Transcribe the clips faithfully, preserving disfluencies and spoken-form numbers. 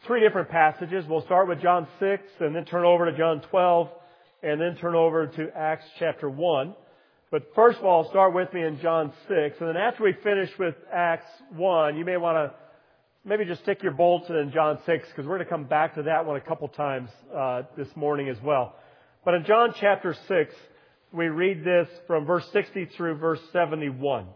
three different passages. We'll start with John six and then turn over to John twelve and then turn over to Acts chapter one. But first of all, start with me in John six. And then after we finish with Acts one, you may want to maybe just stick your bolts in John six, because we're going to come back to that one a couple times uh, this morning as well. But in John chapter six, we read this from verse sixty through verse seventy-one.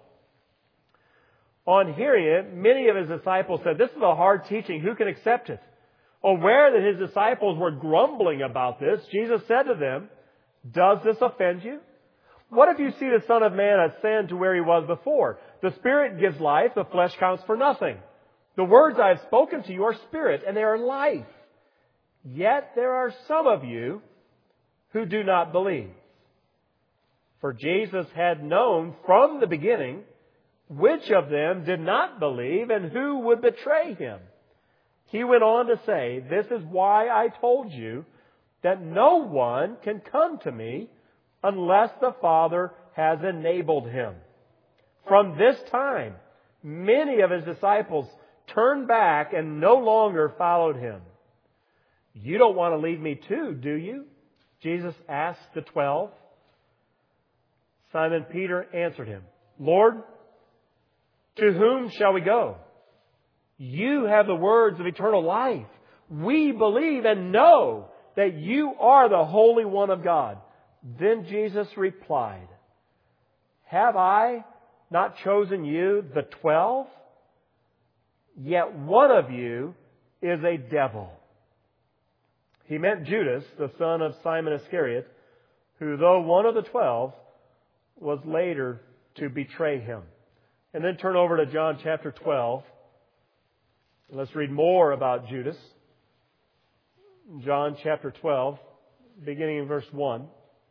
On hearing it, many of his disciples said, "This is a hard teaching. Who can accept it?" Aware that his disciples were grumbling about this, Jesus said to them, "Does this offend you? What if you see the Son of Man ascend to where he was before? The Spirit gives life, the flesh counts for nothing. The words I have spoken to you are spirit, and they are life. Yet there are some of you who do not believe." For Jesus had known from the beginning which of them did not believe and who would betray him. He went on to say, "This is why I told you that no one can come to me unless the Father has enabled him." From this time, many of his disciples turned back and no longer followed him. "You don't want to leave me too, do you?" Jesus asked the twelve. Simon Peter answered him, "Lord, to whom shall we go? You have the words of eternal life. We believe and know that you are the Holy One of God." Then Jesus replied, "Have I not chosen you, the twelve? Yet one of you is a devil." He meant Judas, the son of Simon Iscariot, who, though one of the twelve, was later to betray him. And then turn over to John chapter twelve. Let's read more about Judas. John chapter twelve, beginning in verse one.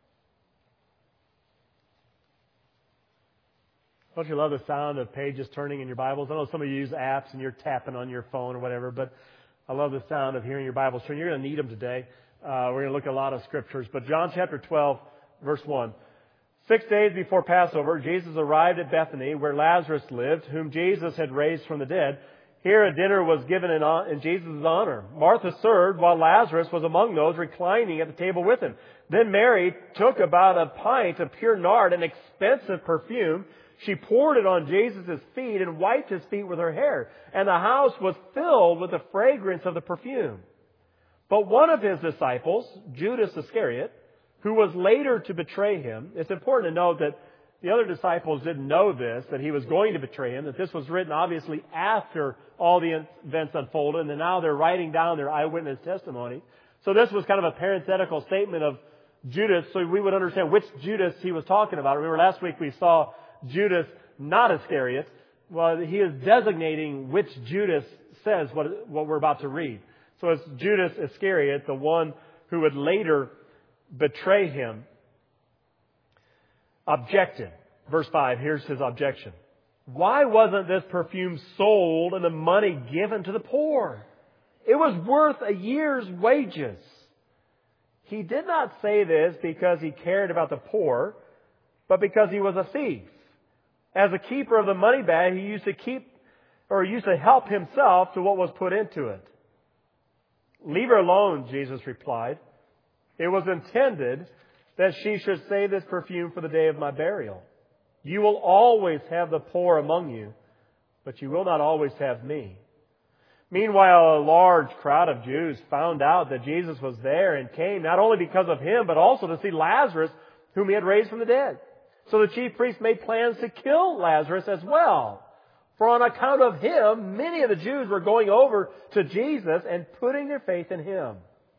Don't you love the sound of pages turning in your Bibles? I know some of you use apps and you're tapping on your phone or whatever, but I love the sound of hearing your Bibles turn. You're going to need them today. Uh, we're going to look at a lot of scriptures. But John chapter twelve, verse one. Six days before Passover, Jesus arrived at Bethany, where Lazarus lived, whom Jesus had raised from the dead. Here a dinner was given in, in Jesus' honor. Martha served, while Lazarus was among those reclining at the table with him. Then Mary took about a pint of pure nard, an expensive perfume. She poured it on Jesus' feet and wiped his feet with her hair. And the house was filled with the fragrance of the perfume. But one of his disciples, Judas Iscariot, who was later to betray him. It's important to note that the other disciples didn't know this, that he was going to betray him, that this was written obviously after all the events unfolded, and now they're writing down their eyewitness testimony. So this was kind of a parenthetical statement of Judas, so we would understand which Judas he was talking about. Remember last week we saw Judas, not Iscariot. Well, he is designating which Judas says what, what we're about to read. So it's Judas Iscariot, the one who would later betray him, objected. Verse five, here's his objection. "Why wasn't this perfume sold and the money given to the poor? It was worth a year's wages." He did not say this because he cared about the poor, but because he was a thief. As a keeper of the money bag, he used to keep, or used to help himself to what was put into it. "Leave her alone," Jesus replied. "It was intended that she should save this perfume for the day of my burial. You will always have the poor among you, but you will not always have me." Meanwhile, a large crowd of Jews found out that Jesus was there and came not only because of him, but also to see Lazarus, whom he had raised from the dead. So the chief priests made plans to kill Lazarus as well. For on account of him, many of the Jews were going over to Jesus and putting their faith in him.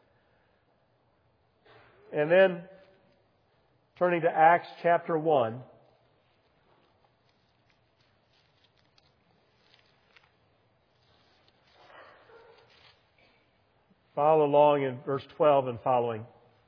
And then, turning to Acts chapter one. Follow along in verse twelve and following.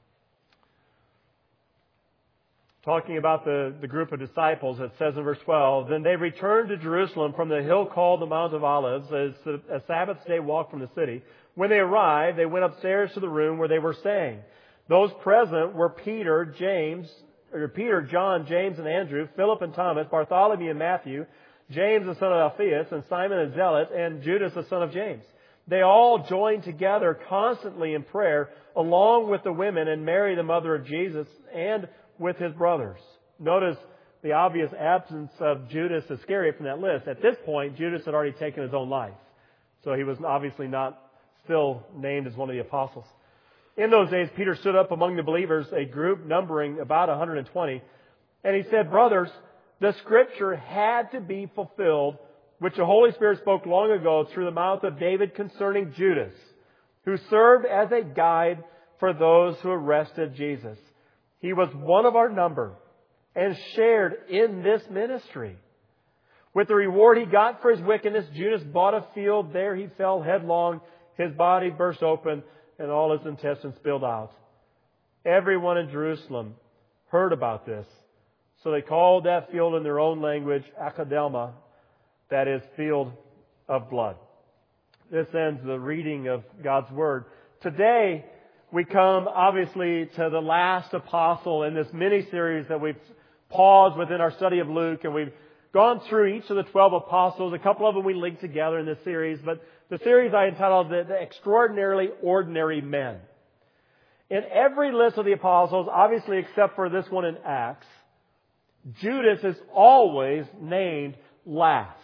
Talking about the, the group of disciples, it says in verse twelve, "Then they returned to Jerusalem from the hill called the Mount of Olives, as a Sabbath day walk from the city. When they arrived, they went upstairs to the room where they were staying. Those present were Peter, James, or Peter, John, James, and Andrew, Philip and Thomas, Bartholomew and Matthew, James the son of Alphaeus, and Simon the Zealot, and Judas the son of James. They all joined together constantly in prayer, along with the women and Mary, the mother of Jesus, and with his brothers. Notice the obvious absence of Judas Iscariot from that list. At this point, Judas had already taken his own life. So he was obviously not still named as one of the apostles. In those days, Peter stood up among the believers, a group numbering about one hundred twenty, and he said, "Brothers, the Scripture had to be fulfilled, which the Holy Spirit spoke long ago through the mouth of David concerning Judas, who served as a guide for those who arrested Jesus. He was one of our number and shared in this ministry. With the reward he got for his wickedness, Judas bought a field. There he fell headlong. His body burst open and all his intestines spilled out. Everyone in Jerusalem heard about this. So they called that field in their own language, Akeldama, that is, field of blood." This ends the reading of God's Word. Today, we come, obviously, to the last apostle in this mini-series that we've paused within our study of Luke, and we've gone through each of the twelve apostles. A couple of them we linked together in this series, but the series I entitled the, the Extraordinarily Ordinary Men. In every list of the apostles, obviously except for this one in Acts, Judas is always named last.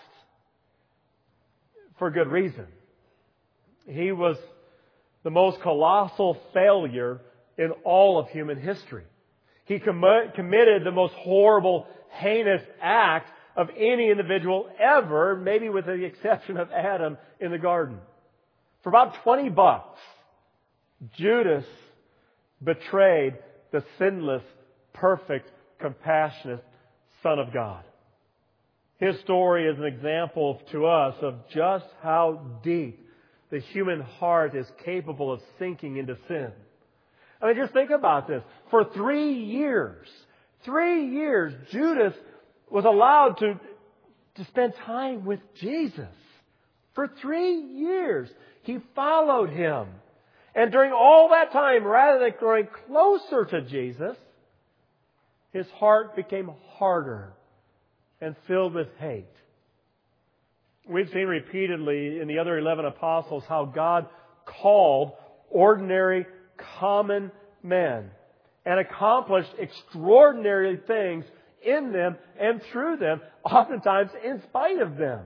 For good reason. He was the most colossal failure in all of human history. He com- committed the most horrible, heinous act of any individual ever, maybe with the exception of Adam in the garden. For about twenty bucks, Judas betrayed the sinless, perfect, compassionate Son of God. His story is an example to us of just how deep the human heart is capable of sinking into sin. I mean, just think about this. For three years, three years, Judas was allowed to, to spend time with Jesus. For three years, he followed him. And during all that time, rather than growing closer to Jesus, his heart became harder and filled with hate. We've seen repeatedly in the other eleven apostles how God called ordinary, common men and accomplished extraordinary things in them and through them, oftentimes in spite of them.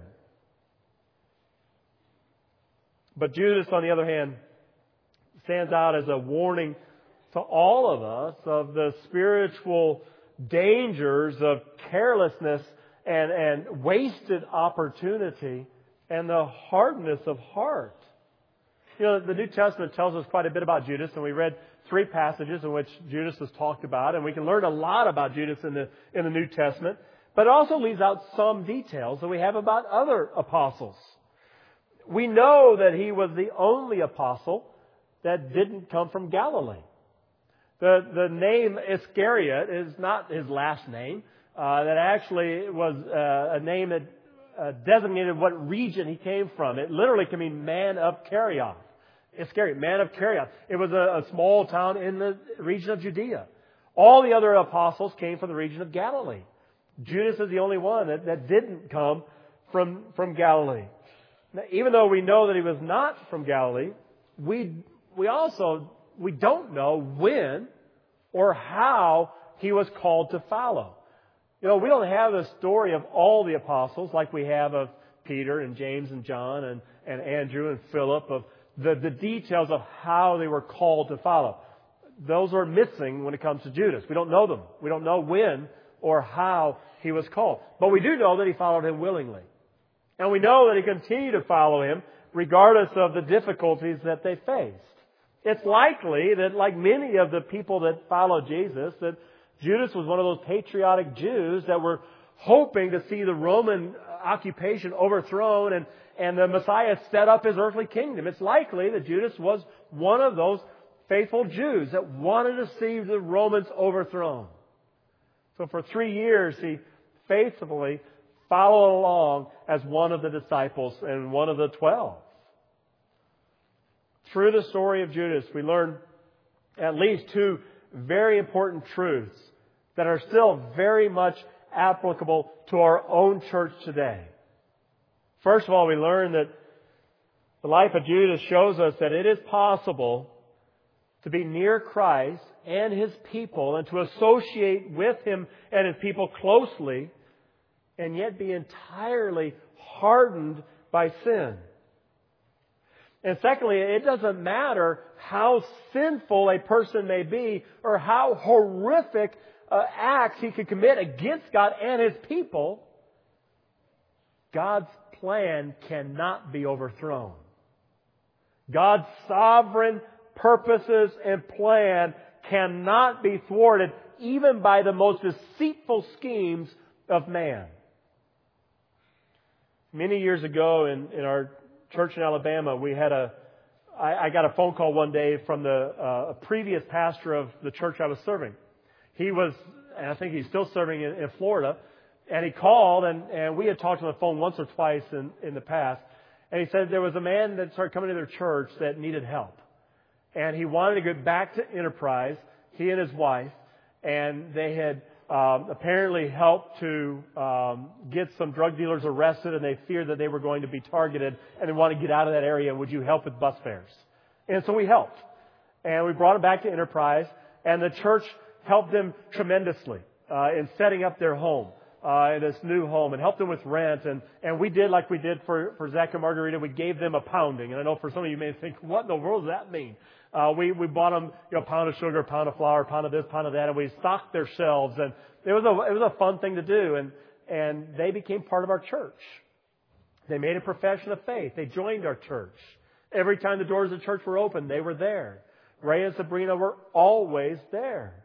But Judas, on the other hand, stands out as a warning to all of us of the spiritual dangers of carelessness and, and wasted opportunity and the hardness of heart. You know, the New Testament tells us quite a bit about Judas, and we read three passages in which Judas is talked about, and we can learn a lot about Judas in the in the New Testament, but it also leaves out some details that we have about other apostles. We know that he was the only apostle that didn't come from Galilee. The, the name Iscariot is not his last name. Uh, that actually was uh, a name that uh, designated what region he came from. It literally can mean man of Kerioth. Iscariot, man of Kerioth. It was a, a small town in the region of Judea. All the other apostles came from the region of Galilee. Judas is the only one that, that didn't come from, from Galilee. Now, even though we know that he was not from Galilee, we we also we don't know when or how he was called to follow. You know, we don't have the story of all the apostles like we have of Peter and James and John and, and Andrew and Philip, of the, the details of how they were called to follow. Those are missing when it comes to Judas. We don't know them. We don't know when or how he was called. But we do know that he followed him willingly. And we know that he continued to follow him regardless of the difficulties that they faced. It's likely that, like many of the people that followed Jesus, that Judas was one of those patriotic Jews that were hoping to see the Roman occupation overthrown and, and the Messiah set up his earthly kingdom. It's likely that Judas was one of those faithful Jews that wanted to see the Romans overthrown. So for three years, he faithfully followed along as one of the disciples and one of the twelve. Through the story of Judas, we learn at least two very important truths that are still very much applicable to our own church today. First of all, we learn that The life of Judas shows us that it is possible to be near Christ and His people and to associate with Him and His people closely and yet be entirely hardened by sin. And secondly, it doesn't matter how sinful a person may be or how horrific uh, acts he could commit against God and His people, God's plan cannot be overthrown. God's sovereign purposes and plan cannot be thwarted even by the most deceitful schemes of man. Many years ago in, in our church in Alabama, we had a, I, I got a phone call one day from the uh, previous pastor of the church I was serving. He was, and I think he's still serving in, in Florida, and he called, and, and we had talked on the phone once or twice in, in the past, and he said there was a man that started coming to their church that needed help. And he wanted to get back to Enterprise, he and his wife, and they had um, apparently helped to um, get some drug dealers arrested, and they feared that they were going to be targeted, and they wanted to get out of that area. Would you help with bus fares? And so we helped. And we brought them back to Enterprise, and the church helped them tremendously uh, in setting up their home. Uh, in this new home, and helped them with rent, and, and we did like we did for, for Zach and Margarita. We gave them a pounding, and I know for some of you may think, what in the world does that mean? Uh, we we bought them, you know, a pound of sugar, a pound of flour, a pound of this, pound of that, and we stocked their shelves, and it was a it was a fun thing to do, and and they became part of our church. They made a profession of faith. They joined our church. Every time the doors of the church were open, they were there. Ray and Sabrina were always there.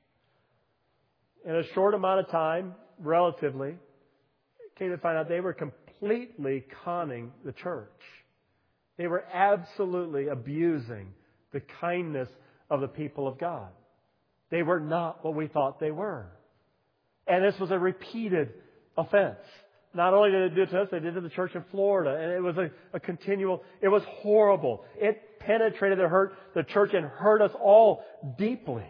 In a short amount of time, relatively, came to find out they were completely conning the church. They were absolutely abusing the kindness of the people of God. They were not what we thought they were. And this was a repeated offense. Not only did they do it to us, they did it to the church in Florida. And it was a, a continual, it was horrible. It penetrated the hurt, the church and hurt us all deeply.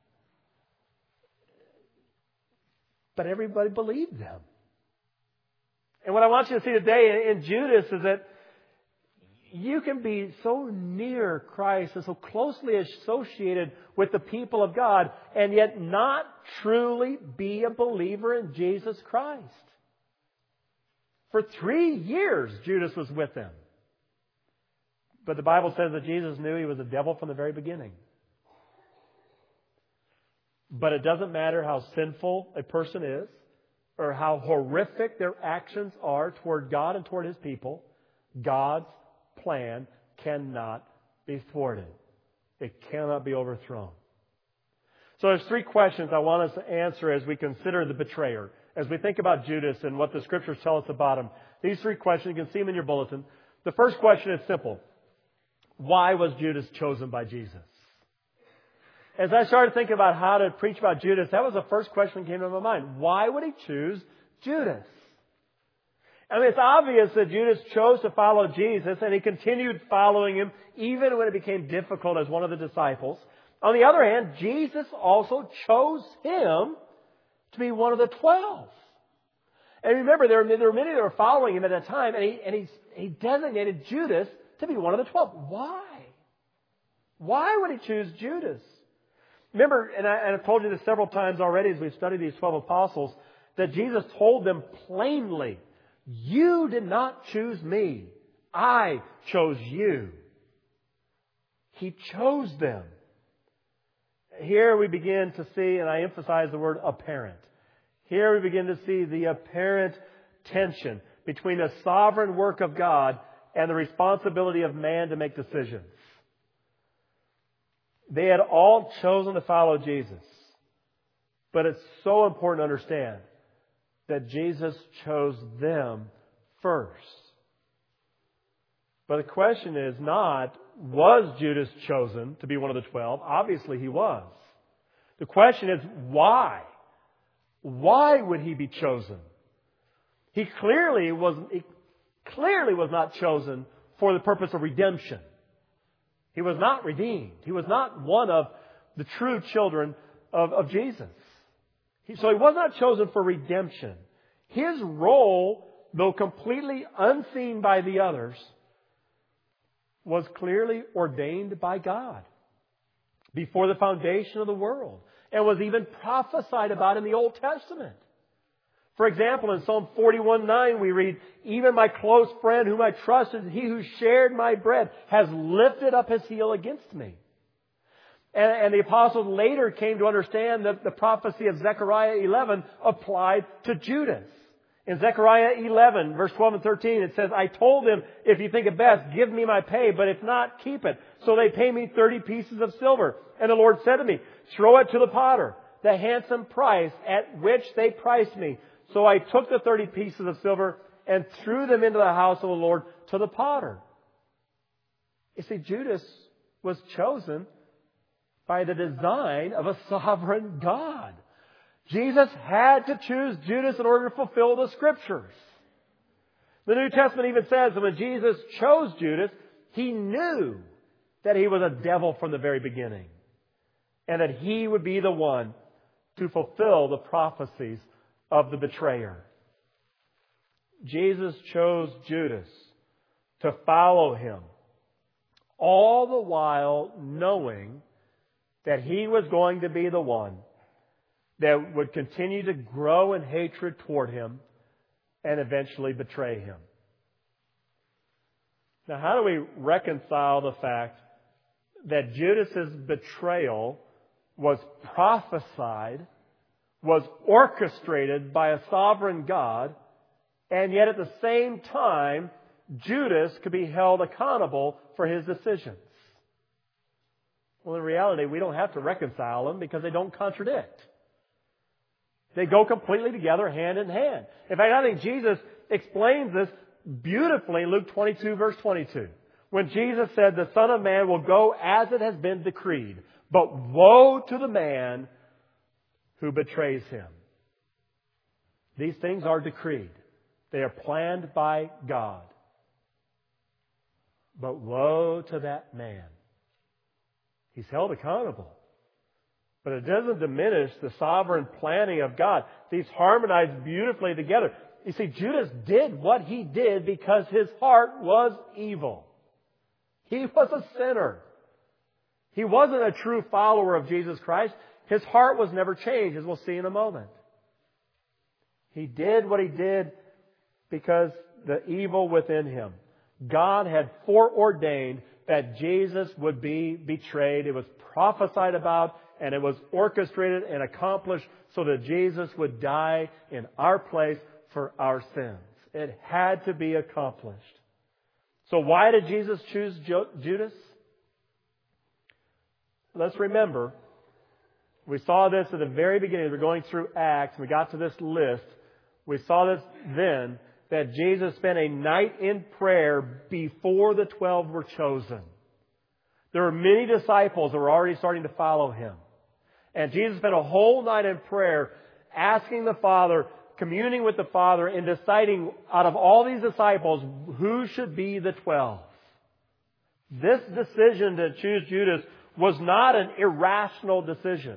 But everybody believed them. And what I want you to see today in Judas is that you can be so near Christ and so closely associated with the people of God and yet not truly be a believer in Jesus Christ. For three years, Judas was with them. But the Bible says that Jesus knew he was a devil from the very beginning. But it doesn't matter how sinful a person is or how horrific their actions are toward God and toward His people, God's plan cannot be thwarted. It cannot be overthrown. So there's three questions I want us to answer as we consider the betrayer. As we think about Judas and what the Scriptures tell us about him. These three questions, you can see them in your bulletin. The first question is simple. Why was Judas chosen by Jesus? As I started thinking about how to preach about Judas, that was the first question that came to my mind. Why would He choose Judas? I mean, it's obvious that Judas chose to follow Jesus, and he continued following Him even when it became difficult as one of the disciples. On the other hand, Jesus also chose him to be one of the twelve. And remember, there were, there were many that were following Him at that time, and he, and he, he designated Judas to be one of the twelve. Why? Why would He choose Judas? Remember, and, I, and I've told you this several times already as we've studied these twelve apostles, that Jesus told them plainly, you did not choose me. I chose you. He chose them. Here we begin to see, and I emphasize the word apparent. Here we begin to see the apparent tension between the sovereign work of God and the responsibility of man to make decisions. They had all chosen to follow Jesus. But it's so important to understand that Jesus chose them first. But the question is not, was Judas chosen to be one of the twelve? Obviously he was. The question is, why? Why would he be chosen? He clearly was, he clearly was not chosen for the purpose of redemption. He was not redeemed. He was not one of the true children of, of Jesus. He, so he was not chosen for redemption. His role, though completely unseen by the others, was clearly ordained by God before the foundation of the world and was even prophesied about in the Old Testament. For example, in Psalm forty-one nine we read, "Even my close friend whom I trusted, he who shared my bread, has lifted up his heel against me." And, and the apostles later came to understand that the prophecy of Zechariah eleven applied to Judas. In Zechariah eleven, verse twelve and thirteen, it says, "I told them, if you think it best, give me my pay, but if not, keep it. So they pay me thirty pieces of silver. And the Lord said to me, throw it to the potter, the handsome price at which they priced me. So I took the thirty pieces of silver and threw them into the house of the Lord to the potter." You see, Judas was chosen by the design of a sovereign God. Jesus had to choose Judas in order to fulfill the Scriptures. The New Testament even says that when Jesus chose Judas, He knew that he was a devil from the very beginning, and that he would be the one to fulfill the prophecies of the betrayer. Jesus chose Judas to follow Him, all the while knowing that he was going to be the one that would continue to grow in hatred toward Him and eventually betray Him. Now, how do we reconcile the fact that Judas's betrayal was prophesied, was orchestrated by a sovereign God, and yet at the same time, Judas could be held accountable for his decisions? Well, in reality, we don't have to reconcile them because they don't contradict. They go completely together, hand in hand. In fact, I think Jesus explains this beautifully in Luke twenty-two, verse twenty-two. When Jesus said, "The Son of Man will go as it has been decreed, but woe to the man who betrays Him." These things are decreed. They are planned by God. But woe to that man. He's held accountable. But it doesn't diminish the sovereign planning of God. These harmonize beautifully together. You see, Judas did what he did because his heart was evil. He was a sinner. He wasn't a true follower of Jesus Christ. His heart was never changed, as we'll see in a moment. He did what he did because the evil within him. God had foreordained that Jesus would be betrayed. It was prophesied about, and it was orchestrated and accomplished so that Jesus would die in our place for our sins. It had to be accomplished. So why did Jesus choose Judas? Let's remember, we saw this at the very beginning. We're going through Acts. We got to this list. We saw this then, that Jesus spent a night in prayer before the twelve were chosen. There were many disciples that were already starting to follow Him. And Jesus spent a whole night in prayer asking the Father, communing with the Father, and deciding out of all these disciples who should be the twelve. This decision to choose Judas was not an irrational decision.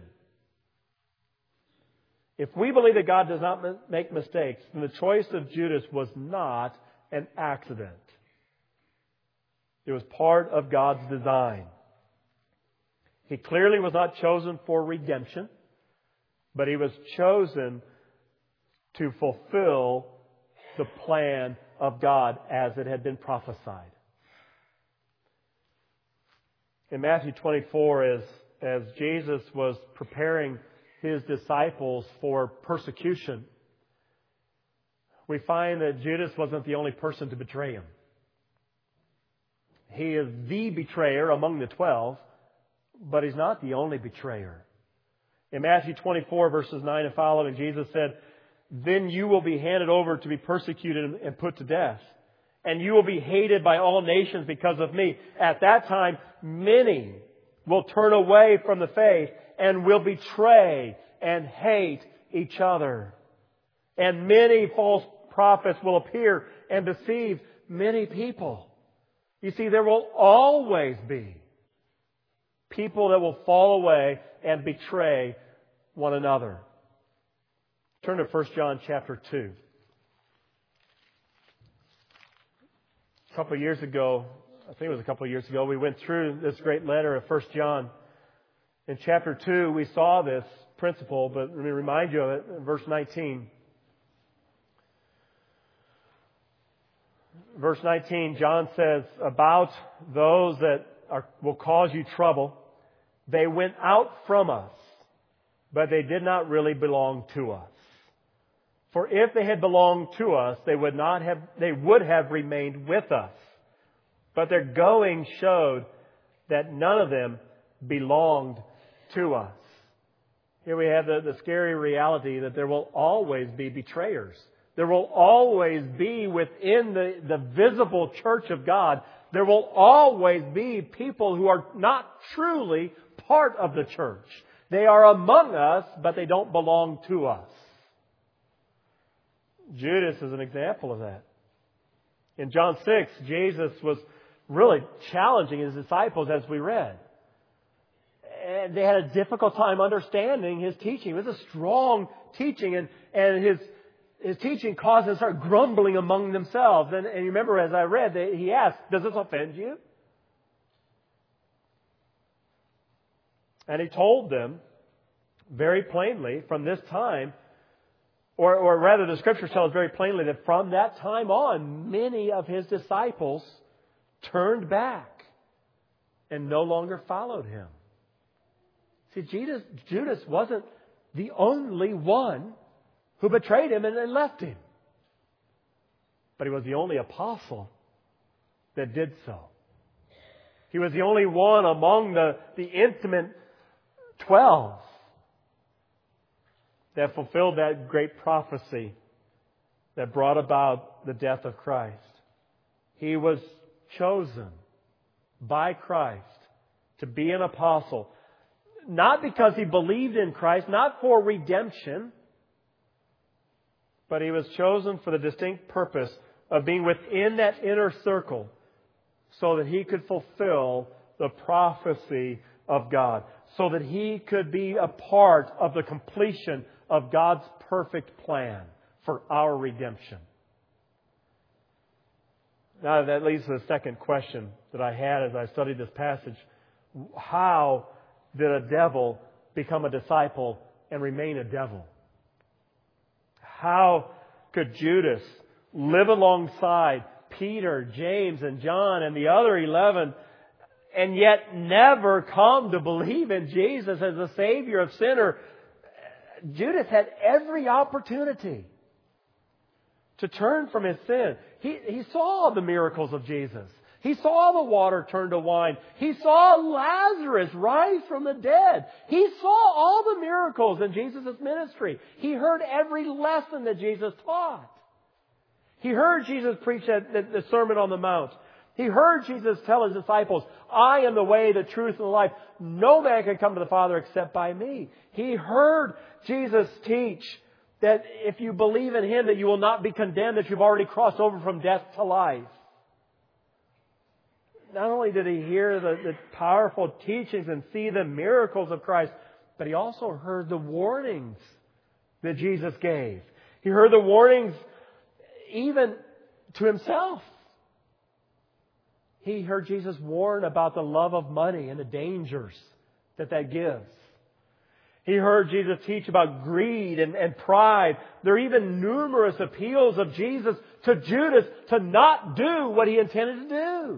If we believe that God does not make mistakes, then the choice of Judas was not an accident. It was part of God's design. He clearly was not chosen for redemption, but he was chosen to fulfill the plan of God as it had been prophesied. In Matthew twenty-four, as, as Jesus was preparing His disciples for persecution, we find that Judas wasn't the only person to betray Him. He is the betrayer among the twelve, but He's not the only betrayer. In Matthew twenty-four, verses nine and following, Jesus said, "Then you will be handed over to be persecuted and put to death. And you will be hated by all nations because of me. At that time, many will turn away from the faith and will betray and hate each other. And many false prophets will appear and deceive many people." You see, there will always be people that will fall away and betray one another. Turn to First John chapter two. A couple of years ago, I think it was a couple of years ago, we went through this great letter of First John. In chapter two, we saw this principle, but let me remind you of it in verse nineteen. Verse nineteen, John says, about those that are, will cause you trouble, they went out from us, but they did not really belong to us. For if they had belonged to us, they would not have, they would have remained with us. But their going showed that none of them belonged to us. Here we have the, the scary reality that there will always be betrayers. There will always be within the, the visible church of God, there will always be people who are not truly part of the church. They are among us, but they don't belong to us. Judas is an example of that. In John six, Jesus was really challenging His disciples as we read. And they had a difficult time understanding His teaching. It was a strong teaching, and, and His His teaching caused them to start grumbling among themselves. And, and you remember as I read, they, He asked, does this offend you? And He told them very plainly from this time, or, or rather the Scriptures tell us very plainly that from that time on, many of His disciples turned back and no longer followed Him. See, Judas, Judas wasn't the only one who betrayed Him and then left Him. But he was the only apostle that did so. He was the only one among the, the intimate twelve that fulfilled that great prophecy that brought about the death of Christ. He was chosen by Christ to be an apostle, not because he believed in Christ, not for redemption, but he was chosen for the distinct purpose of being within that inner circle so that he could fulfill the prophecy of God, so that he could be a part of the completion of God's perfect plan for our redemption. Now that leads to the second question that I had as I studied this passage. How did a devil become a disciple and remain a devil? How could Judas live alongside Peter, James, and John and the other eleven and yet never come to believe in Jesus as the Savior of sinners? Judas had every opportunity to turn from his sin. He, he saw the miracles of Jesus. He saw the water turn to wine. He saw Lazarus rise from the dead. He saw all the miracles in Jesus' ministry. He heard every lesson that Jesus taught. He heard Jesus preach that, that, the Sermon on the Mount. He heard Jesus tell His disciples, I am the way, the truth, and the life. No man can come to the Father except by me. He heard Jesus teach that if you believe in Him, that you will not be condemned, that you've already crossed over from death to life. Not only did he hear the, the powerful teachings and see the miracles of Christ, but he also heard the warnings that Jesus gave. He heard the warnings even to himself. He heard Jesus warn about the love of money and the dangers that that gives. He heard Jesus teach about greed and, and pride. There are even numerous appeals of Jesus to Judas to not do what he intended to do.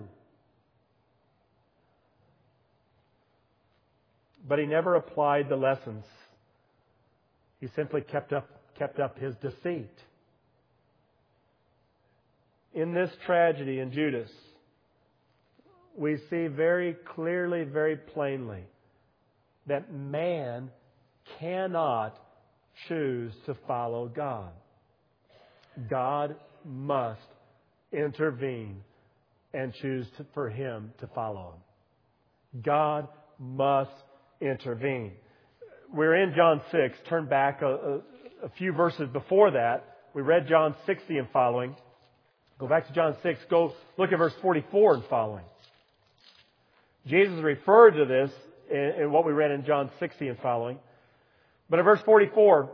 But he never applied the lessons. He simply kept up, kept up his deceit. In this tragedy in Judas, we see very clearly, very plainly, that man cannot choose to follow God. God must intervene and choose to, for him to follow Him. God must intervene. We're in John six. Turn back a, a, a few verses before that. We read John sixty and following. Go back to John six. Go look at verse forty-four and following. Jesus referred to this in, in what we read in John sixty and following. But in verse forty-four,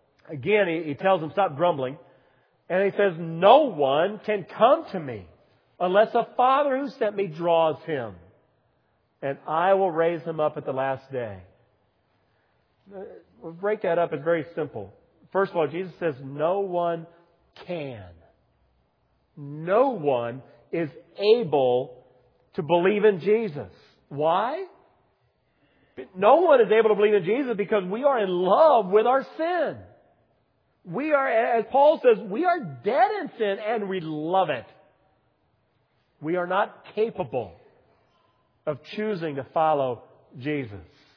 again, he, he tells them, stop grumbling. And he says, no one can come to me unless the Father who sent me draws him, and I will raise him up at the last day. We'll break that up. It's very simple. First of all, Jesus says no one can. No one is able to believe in Jesus. Why? No one is able to believe in Jesus because we are in love with our sin. We are, as Paul says, we are dead in sin and we love it. We are not capable of choosing to follow Jesus.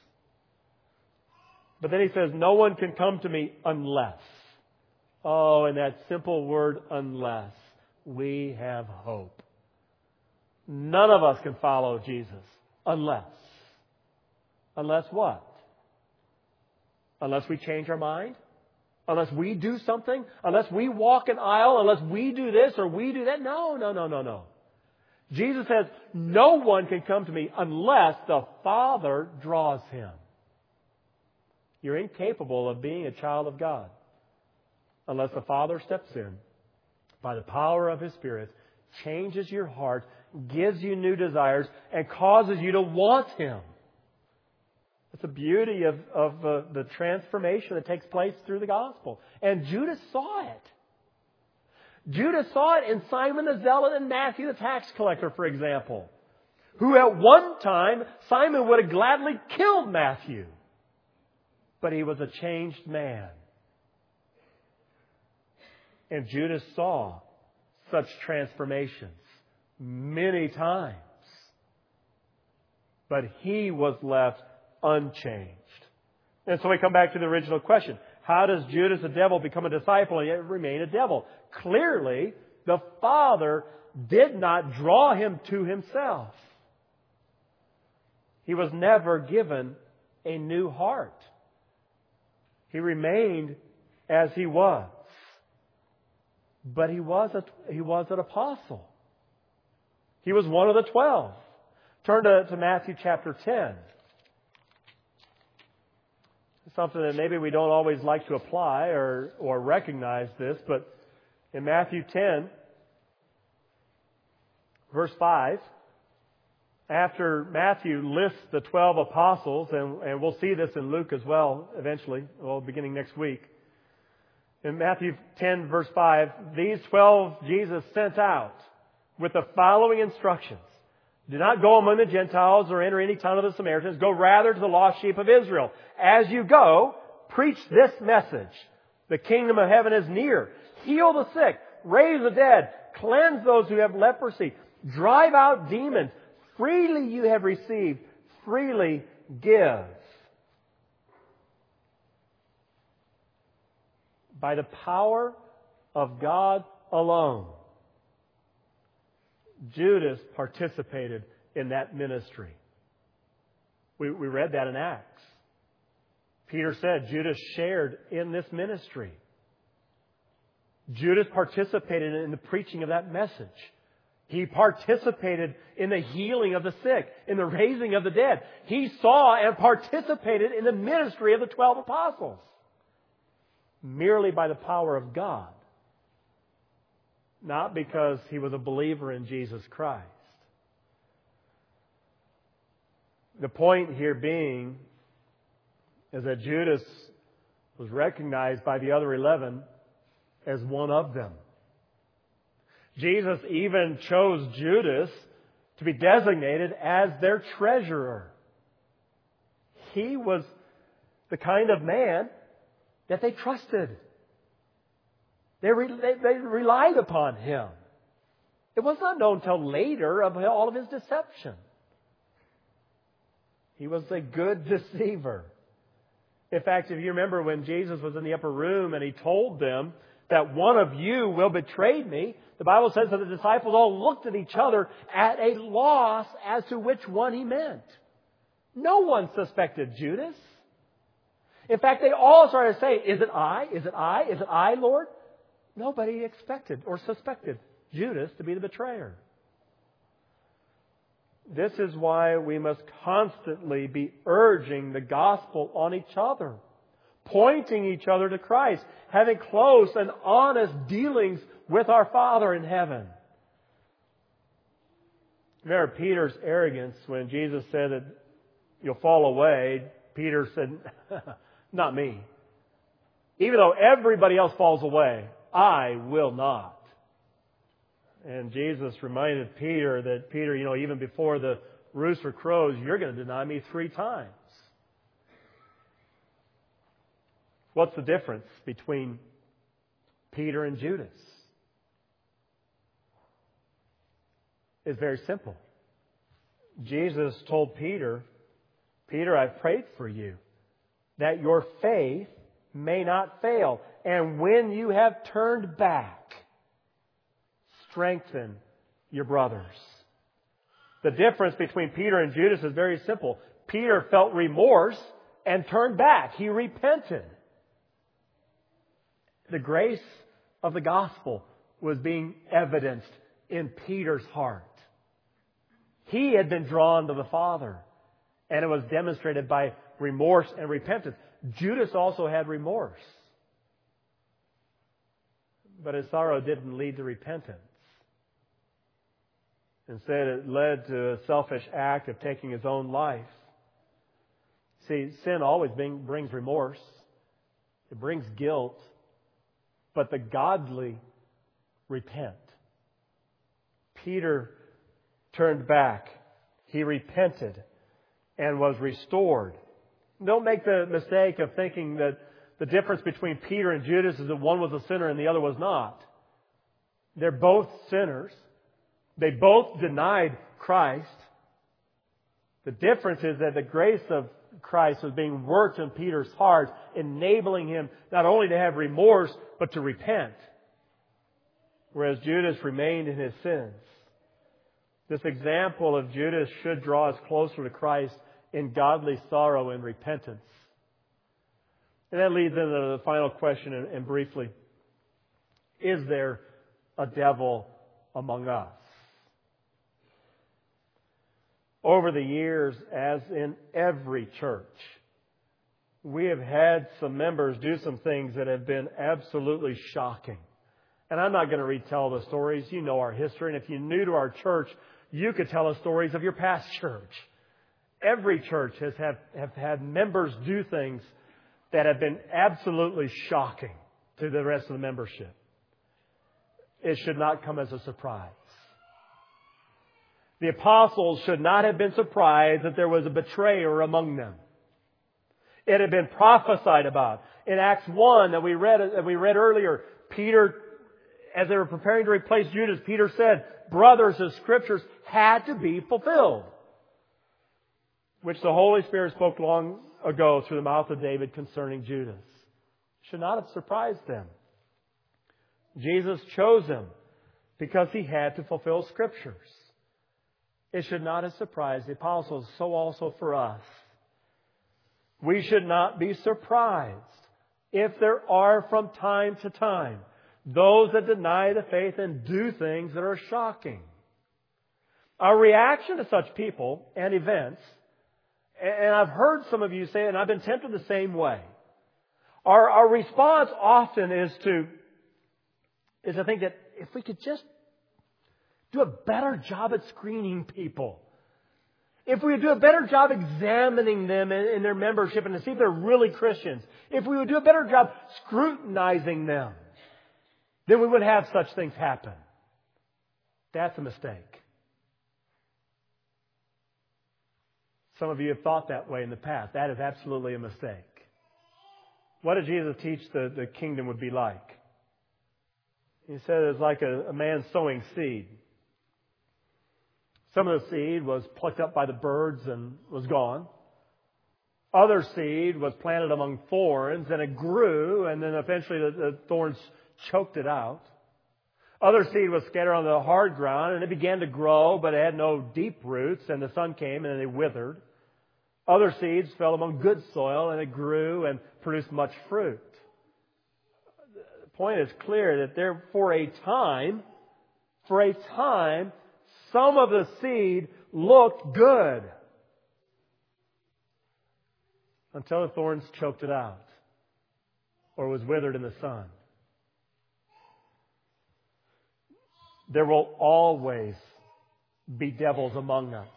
But then he says, no one can come to me unless. Oh, and that simple word, unless. We have hope. None of us can follow Jesus unless. Unless what? Unless we change our mind? Unless we do something? Unless we walk an aisle? Unless we do this or we do that? No, no, no, no, no. Jesus says, no one can come to me unless the Father draws him. You're incapable of being a child of God unless the Father steps in by the power of His Spirit, changes your heart, gives you new desires, and causes you to want Him. It's the beauty of, of uh, the transformation that takes place through the gospel. And Judas saw it. Judas saw it in Simon the Zealot and Matthew the tax collector, for example, who at one time Simon would have gladly killed Matthew. But he was a changed man. And Judas saw such transformations many times. But he was left unchanged. And so we come back to the original question. How does Judas, a devil, become a disciple and yet remain a devil? Clearly, the Father did not draw him to Himself. He was never given a new heart. He remained as he was. But he was a, he was an apostle. He was one of the twelve. Turn to, to Matthew chapter ten. Something that maybe we don't always like to apply or, or recognize this, but in Matthew ten, verse five, after Matthew lists the twelve apostles, and, and we'll see this in Luke as well eventually, well, beginning next week. In Matthew ten, verse five, these twelve Jesus sent out with the following instructions. Do not go among the Gentiles or enter any town of the Samaritans. Go rather to the lost sheep of Israel. As you go, preach this message. The kingdom of heaven is near. Heal the sick. Raise the dead. Cleanse those who have leprosy. Drive out demons. Freely you have received. Freely give. By the power of God alone, Judas participated in that ministry. We, we read that in Acts. Peter said Judas shared in this ministry. Judas participated in the preaching of that message. He participated in the healing of the sick, in the raising of the dead. He saw and participated in the ministry of the twelve apostles. Merely by the power of God. Not because he was a believer in Jesus Christ. The point here being is that Judas was recognized by the other eleven as one of them. Jesus even chose Judas to be designated as their treasurer. He was the kind of man that they trusted. They, re- they, they relied upon him. It was not known until later of all of his deception. He was a good deceiver. In fact, if you remember when Jesus was in the upper room and He told them that one of you will betray me, the Bible says that the disciples all looked at each other at a loss as to which one He meant. No one suspected Judas. In fact, they all started to say, is it I? Is it I? Is it I, Lord? Nobody expected or suspected Judas to be the betrayer. This is why we must constantly be urging the gospel on each other, pointing each other to Christ, having close and honest dealings with our Father in heaven. Remember Peter's arrogance when Jesus said that you'll fall away. Peter said, not me. Even though everybody else falls away, I will not. And Jesus reminded Peter that, Peter, you know, even before the rooster crows, you're going to deny me three times. What's the difference between Peter and Judas? It's very simple. Jesus told Peter, Peter, I've prayed for you that your faith may not fail. And when you have turned back, strengthen your brothers. The difference between Peter and Judas is very simple. Peter felt remorse and turned back. He repented. The grace of the gospel was being evidenced in Peter's heart. He had been drawn to the Father, and it was demonstrated by remorse and repentance. Judas also had remorse, but his sorrow didn't lead to repentance. Instead, it led to a selfish act of taking his own life. See, sin always bring, brings remorse. It brings guilt. But the godly repent. Peter turned back. He repented and was restored. Don't make the mistake of thinking that the difference between Peter and Judas is that one was a sinner and the other was not. They're both sinners. They both denied Christ. The difference is that the grace of Christ was being worked in Peter's heart, enabling him not only to have remorse, but to repent. Whereas Judas remained in his sins. This example of Judas should draw us closer to Christ in godly sorrow and repentance. And that leads into the final question, and, and briefly, is there a devil among us? Over the years, as in every church, we have had some members do some things that have been absolutely shocking. And I'm not going to retell the stories. You know our history. And if you're new to our church, you could tell us stories of your past church. Every church has have, have had members do things that have been absolutely shocking to the rest of the membership. It should not come as a surprise. The apostles should not have been surprised that there was a betrayer among them. It had been prophesied about. In Acts one that we read, that we read earlier, Peter, as they were preparing to replace Judas, Peter said, brothers, the Scriptures had to be fulfilled, which the Holy Spirit spoke long ago through the mouth of David concerning Judas. Should not have surprised them. Jesus chose him because he had to fulfill Scriptures. It should not have surprised the apostles, so also for us. We should not be surprised if there are from time to time those that deny the faith and do things that are shocking. Our reaction to such people and events, and I've heard some of you say, and I've been tempted the same way, our, our response often is to, is to think that if we could just do a better job at screening people. If we would do a better job examining them in, in their membership and to see if they're really Christians. If we would do a better job scrutinizing them, then we wouldn't have such things happen. That's a mistake. Some of you have thought that way in the past. That is absolutely a mistake. What did Jesus teach the, the kingdom would be like? He said it's like a, a man sowing seed. Some of the seed was plucked up by the birds and was gone. Other seed was planted among thorns and it grew, and then eventually the, the thorns choked it out. Other seed was scattered on the hard ground and it began to grow, but it had no deep roots, and the sun came and they withered. Other seeds fell among good soil and it grew and produced much fruit. The point is clear that there, for a time, for a time, some of the seed looked good until the thorns choked it out or was withered in the sun. There will always be devils among us.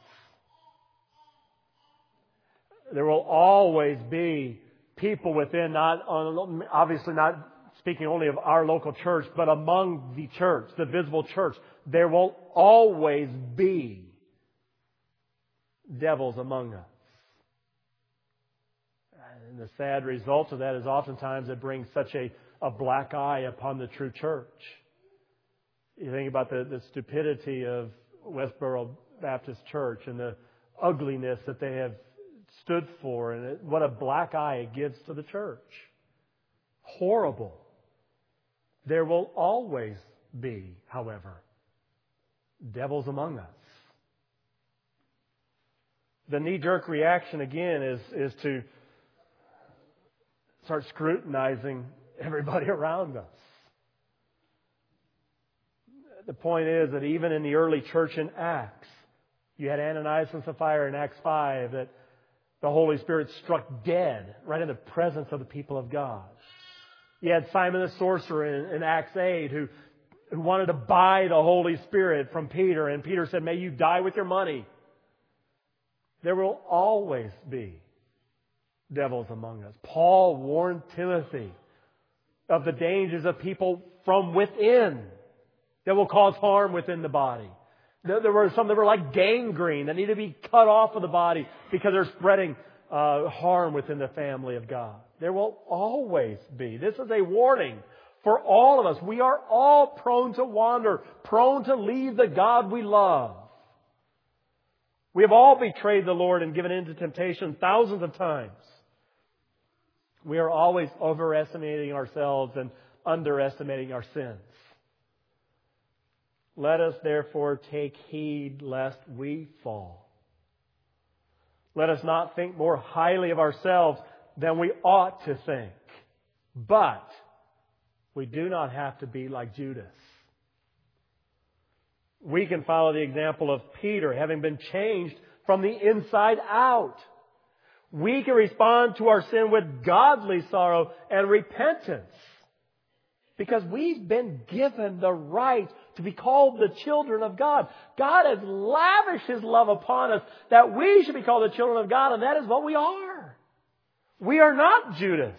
There will always be people within, not obviously not speaking only of our local church, but among the church, the visible church, there will always be devils among us. And the sad result of that is oftentimes it brings such a, a black eye upon the true church. You think about the, the stupidity of Westboro Baptist Church and the ugliness that they have stood for, and it, what a black eye it gives to the church. Horrible. There will always be, however, devils among us. The knee-jerk reaction, again, is, is to start scrutinizing everybody around us. The point is that even in the early church in Acts, you had Ananias and Sapphira in Acts five, that the Holy Spirit struck dead right in the presence of the people of God. You had Simon the sorcerer in, in Acts eight who, who wanted to buy the Holy Spirit from Peter, and Peter said, "May you die with your money." There will always be devils among us. Paul warned Timothy of the dangers of people from within that will cause harm within the body. There were some that were like gangrene that need to be cut off of the body because they're spreading uh, harm within the family of God. There will always be. This is a warning for all of us. We are all prone to wander, prone to leave the God we love. We have all betrayed the Lord and given in to temptation thousands of times. We are always overestimating ourselves and underestimating our sins. Let us therefore take heed lest we fall. Let us not think more highly of ourselves than we ought to think. But we do not have to be like Judas. We can follow the example of Peter, having been changed from the inside out. We can respond to our sin with godly sorrow and repentance, because we've been given the right to be called the children of God. God has lavished His love upon us that we should be called the children of God, and that is what we are. We are not Judas.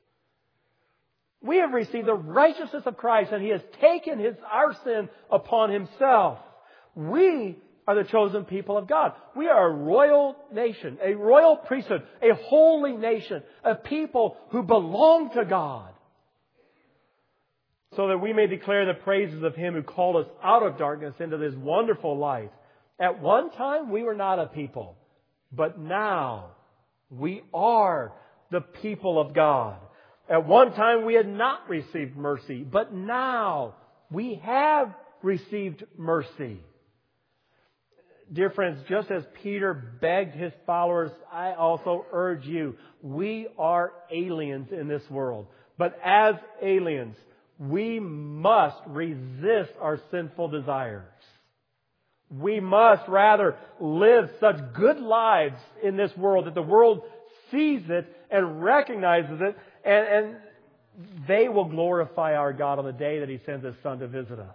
We have received the righteousness of Christ, and He has taken his, our sin upon Himself. We are the chosen people of God. We are a royal nation, a royal priesthood, a holy nation, a people who belong to God, so that we may declare the praises of Him who called us out of darkness into this wonderful light. At one time, we were not a people, but now we are the people of God. At one time, we had not received mercy, but now we have received mercy. Dear friends, just as Peter begged his followers, I also urge you, we are aliens in this world. But as aliens, we must resist our sinful desires. We must rather live such good lives in this world that the world sees it and recognizes it, and, and they will glorify our God on the day that He sends His Son to visit us.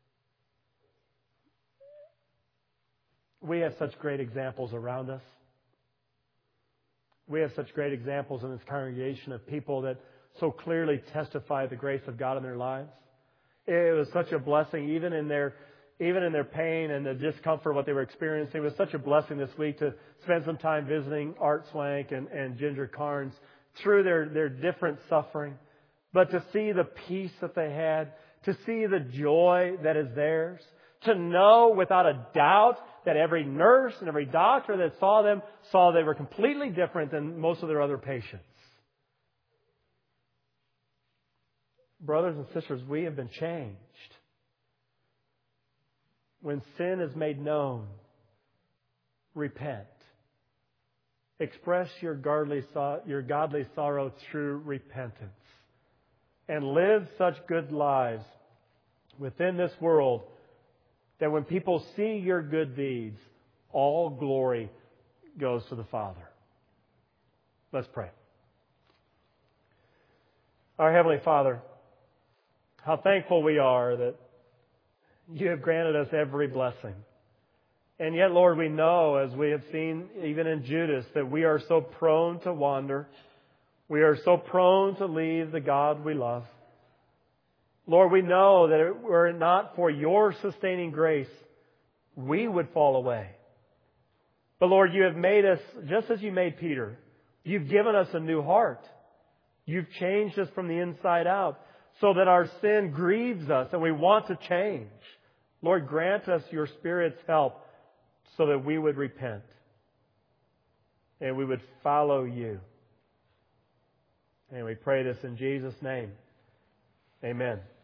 We have such great examples around us. We have such great examples in this congregation of people that so clearly testify the grace of God in their lives. It was such a blessing, even in their even in their pain and the discomfort of what they were experiencing. It was such a blessing this week to spend some time visiting Art Swank and, and Ginger Carnes through their, their different suffering. But to see the peace that they had, to see the joy that is theirs, to know without a doubt that every nurse and every doctor that saw them saw they were completely different than most of their other patients. Brothers and sisters, we have been changed. When sin is made known, repent. Express your godly, your godly sorrow through repentance. And live such good lives within this world that when people see your good deeds, all glory goes to the Father. Let's pray. Our Heavenly Father, how thankful we are that You have granted us every blessing. And yet, Lord, we know, as we have seen even in Judas, that we are so prone to wander. We are so prone to leave the God we love. Lord, we know that were it not for your sustaining grace, we would fall away. But Lord, you have made us, just as you made Peter, you've given us a new heart. You've changed us from the inside out so that our sin grieves us and we want to change. Lord, grant us your Spirit's help so that we would repent and we would follow you. And we pray this in Jesus' name. Amen.